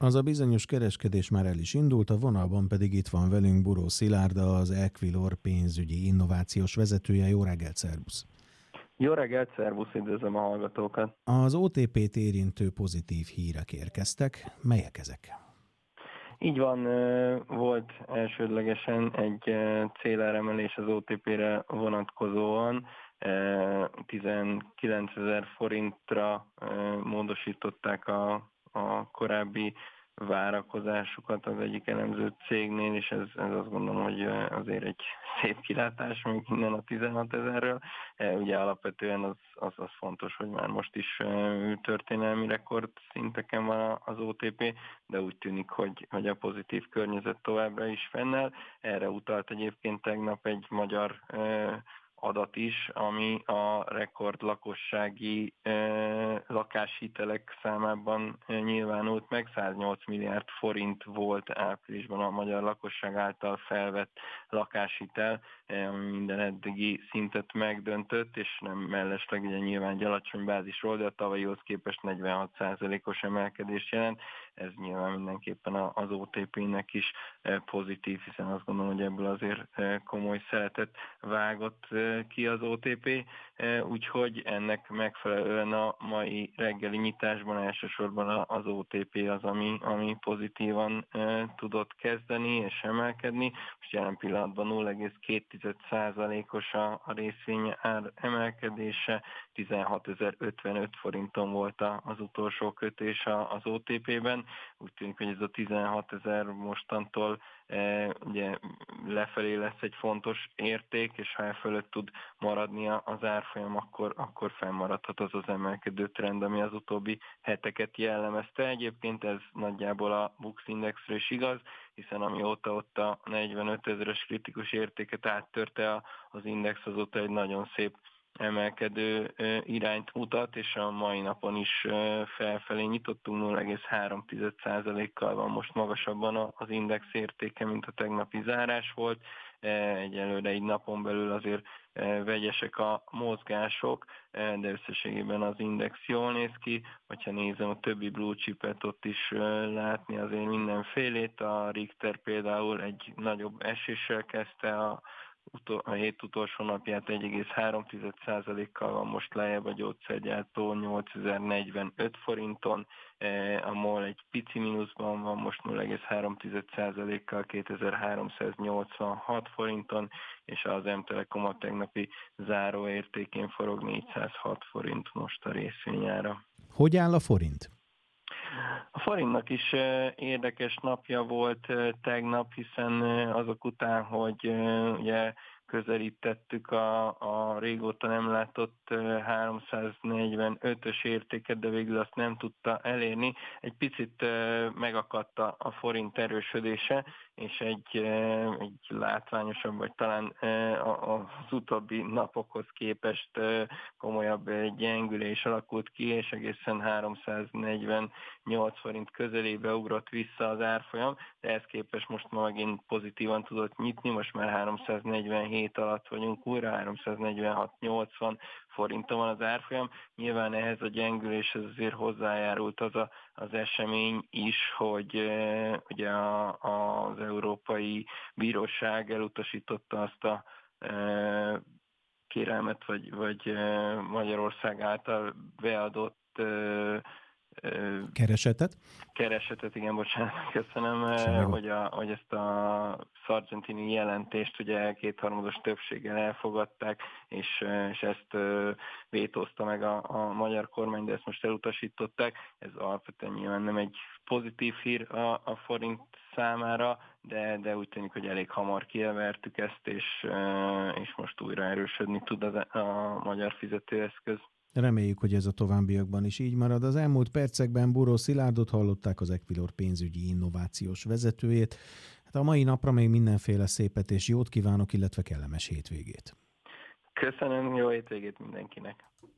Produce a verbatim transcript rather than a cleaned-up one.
Az a bizonyos kereskedés már el is indult, a vonalban pedig itt van velünk Buró Szilárd, az Equilor pénzügyi innovációs vezetője. Jó reggelt, szervusz! Jó reggelt, szervusz, üdvözlöm a hallgatókat! Az o té pét érintő pozitív hírek érkeztek. Melyek ezek? Így van, volt elsődlegesen egy céláremelés az o té pére vonatkozóan, tizenkilencezer forintra módosították a, a korábbi várakozásukat az egyik elemző cégnél, és ez, ez azt gondolom, hogy azért egy szép kilátás, még innen a tizenhatezerről. Ugye alapvetően az, az, az fontos, hogy már most is történelmi rekord szinteken van az o té pé, de úgy tűnik, hogy, hogy a pozitív környezet továbbra is fennáll. Erre utalt egyébként tegnap egy magyar adat is, ami a rekord lakossági eh, lakáshitelek számában eh, nyilvánult meg. száznyolc milliárd forint volt áprilisban a magyar lakosság által felvett lakáshitel, eh, ami minden eddigi szintet megdöntött, és nem mellesleg ugye nyilván egy alacsony bázisról, de a tavalyihoz képest negyvenhat százalékos emelkedést jelent. Ez nyilván mindenképpen az o té pének is eh, pozitív, hiszen azt gondolom, hogy ebből azért eh, komoly szeletet vágott eh, ki az o té pé, úgyhogy ennek megfelelően a mai reggeli nyitásban elsősorban az o té pé az, ami, ami pozitívan tudott kezdeni és emelkedni. Most jelen pillanatban nulla egész két százalékos a, a részvény ár emelkedése, tizenhatezer-ötvenöt forinton volt az utolsó kötés az o té pében. Úgy tűnik, hogy ez a tizenhatezer mostantól ugye lefelé lesz egy fontos érték, és ha e fölött tud maradni az árfolyam, akkor, akkor fennmaradhat az az emelkedő trend, ami az utóbbi heteket jellemezte. Egyébként ez nagyjából a Bux Indexre is igaz, hiszen amióta ott a negyvenöt ezeres kritikus értéket áttörte az Index, azóta egy nagyon szép emelkedő irányt mutat, és a mai napon is felfelé nyitottunk, nulla egész három százalékkal van most magasabban az index értéke, mint a tegnapi zárás volt. Egyelőre egy napon belül azért vegyesek a mozgások, de összességében az index jól néz ki. Hogyha nézem a többi blue chipet, ott is látni azért mindenfélét. A Richter például egy nagyobb eséssel kezdte a a hét utolsó napját, egy egész három százalékkal van most lejjebb, a gyógyszergyártó nyolcezer-negyvenöt forinton, a MOL egy pici mínuszban van, most nulla egész három százalékkal kétezer-háromszáznyolcvanhat forinton, és az M-Telekom a tegnapi záróértékén forog négyszázhat forint most a részvényára. Hogy áll a forint? A forintnak is érdekes napja volt tegnap, hiszen azok után, hogy ugye közelítettük a, a régóta nem látott háromszáznegyvenötös értéket, de végül azt nem tudta elérni. Egy picit megakadt a forint erősödése, és egy, egy látványosabb, vagy talán az utóbbi napokhoz képest komolyabb gyengülés alakult ki, és egészen háromszáznegyvennyolc forint közelébe ugrott vissza az árfolyam, de ehhez képest most ma megint pozitívan tudott nyitni, most már háromszáznegyvenhét alatt vagyunk, újra háromszáznegyvenhat nyolcvan forinton van az árfolyam. Nyilván ehhez a gyengüléshez azért hozzájárult az a, az esemény is, hogy e, ugye a, az Európai Bíróság elutasította azt a e, kérelmet, vagy, vagy e, Magyarország által beadott e, Keresetet? Keresetet, igen, bocsánat, köszönöm, hogy, a, hogy ezt a Sargentini jelentést ugye kétharmados többséggel elfogadták, és, és ezt vétózta meg a, a magyar kormány, de ezt most elutasították. Ez alapvetően nyilván nem egy pozitív hír a, a forint számára, de, de úgy tűnik, hogy elég hamar kielvertük ezt, és, és most újra erősödni tud a, a magyar fizetőeszköz. Reméljük, hogy ez a továbbiakban is így marad. Az elmúlt percekben Buró Szilárdot hallották, az Equilor pénzügyi innovációs vezetőjét. Hát a mai napra még mindenféle szépet és jót kívánok, illetve kellemes hétvégét. Köszönöm, jó hétvégét mindenkinek!